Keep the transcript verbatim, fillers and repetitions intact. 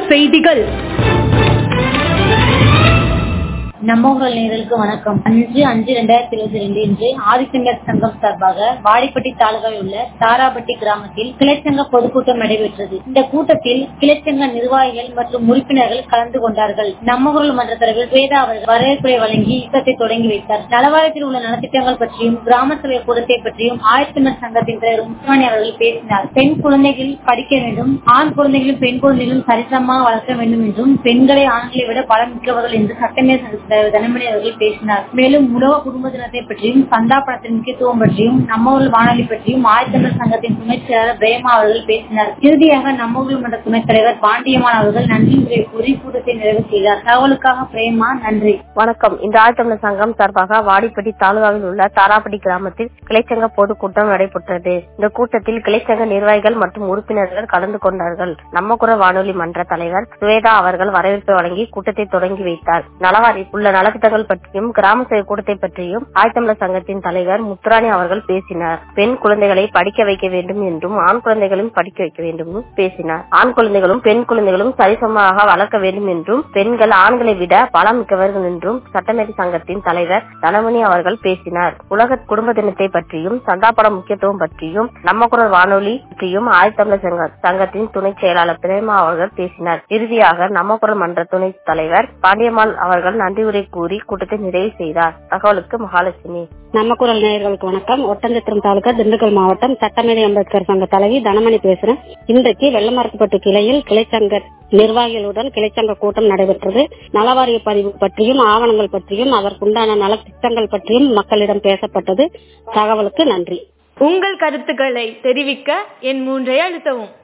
செய்திகள். நம்ம ஊரல் நேயர்களுக்கு வணக்கம். அஞ்சு அஞ்சு ரெண்டாயிரத்தி இருபத்தி ரெண்டு இன்று ஆதித்தமிழர் சங்கம் சார்பாக வாடிப்பட்டி தாலுகாவில் உள்ள தாராபட்டி கிராமத்தில் கிளைச்சங்க பொதுக்கூட்டம் நடைபெற்றது. இந்த கூட்டத்தில் கிளைச்சங்க நிர்வாகிகள் மற்றும் உறுப்பினர்கள் கலந்து கொண்டார்கள். நம்ம ஊரல் மன்ற தலைவர் ஸ்வேதா அவர்கள் வரவேற்புரை வழங்கி இயக்கத்தை தொடங்கி வைத்தார். நலவாரியத்தில் உள்ள நலத்திட்டங்கள் பற்றியும் கிராம சபை கூட்டத்தை பற்றியும் ஆதித்தமிழர் சங்கத்தின் தலைவர் முத்துராணி அவர்கள் பேசினார். பெண் குழந்தைகள் படிக்க வேண்டும், ஆண் குழந்தைகளும் பெண் குழந்தைகளும் சரிசமமாக வளர்க்க வேண்டும் என்றும் பெண்களை ஆண்களை விட பலம் மிக்கவர்கள் என்று சட்டமேல் தனமணி அவர்கள் பேசினார். மேலும் உலக குடும்ப தினத்தை பற்றியும் சந்தா பணத்தின் முக்கியத்துவம் பற்றியும் நம்ம ஊர் வானொலி பற்றியும் ஆதித்தமிழர் சங்கத்தின் துணைச் செயலாளர் பிரேமா அவர்கள் பேசினார். இறுதியாக நம்ம ஊர் மன்ற துணைத் தலைவர் பாண்டியம்மாள் அவர்கள் நன்றி உரை கூறி கூட்டத்தை நிறைவு செய்தார். தகவலுக்காக பிரேமா, நன்றி. வணக்கம். இந்த ஆதித்தமிழர் சங்கம் சார்பாக வாடிப்பட்டி தாலுகாவில் உள்ள தாராப்பட்டி கிராமத்தில் கிளைச்சங்க பொதுக்கூட்டம் நடைபெற்றது. இந்த கூட்டத்தில் கிளைச்சங்க நிர்வாகிகள் மற்றும் உறுப்பினர்கள் கலந்து கொண்டார்கள். நம்ம குரல் வானொலி மன்ற தலைவர் சுவேதா அவர்கள் வரவேற்பு வழங்கி கூட்டத்தை தொடங்கி வைத்தார். நலவாரி உள்ள நலத்திட்டங்கள் பற்றியும் கிராம சேவை கூட்டத்தை பற்றியும் ஆதித்தமிழர் சங்கத்தின் தலைவர் முத்துராணி அவர்கள் பேசினார். பெண் குழந்தைகளை படிக்க வைக்க வேண்டும் என்றும் ஆண் குழந்தைகளையும் படிக்க வைக்க வேண்டும் பேசினார். ஆண் குழந்தைகளும் பெண் குழந்தைகளும் சரிசமமாக வளர்க்க வேண்டும் என்றும் பெண்கள் ஆண்களை விட பலம் மிக்கவர்கள் என்றும் சட்டமேதை சங்கத்தின் தலைவர் தனமணி அவர்கள் பேசினார். உலக குடும்ப தினத்தை பற்றியும் சந்தாப்பட முக்கியத்துவம் பற்றியும் நம்ம குரல் வானொலி பற்றியும் ஆதித்தமிழர் சங்கத்தின் துணை செயலாளர் பிரேமா அவர்கள் பேசினார். இறுதியாக நம்ம குரல் மன்ற துணை தலைவர் பாண்டியம்மாள் அவர்கள் நன்றி உரை கூறி கூட்டத்தை நிறைவு செய்தார். தகவலுக்கு மகாலட்சுமி. நம்ம குரல் நேயர்களுக்கு வணக்கம். ஒட்டஞ்சத்திரம் தாலுகா, திண்டுக்கல் மாவட்டம், சட்டமேதை அம்பேத்கர் சங்க தலைவி தனமணி பேசுறேன். இன்றைக்கு வெள்ளமரத்துப்பட்டு கிளையில் கிளைச்சங்க நிர்வாகிகளுடன் கிளைச்சங்க கூட்டம் நடைபெற்றது. நலவாரிய பதிவு பற்றியும் ஆவணங்கள் பற்றியும் அதற்குண்டான நலத்திட்டங்கள் பற்றியும் மக்களிடம் பேசப்பட்டது. தகவலுக்கு நன்றி. உங்கள் கருத்துக்களை தெரிவிக்க என் மூன்றை அழுத்தவும்.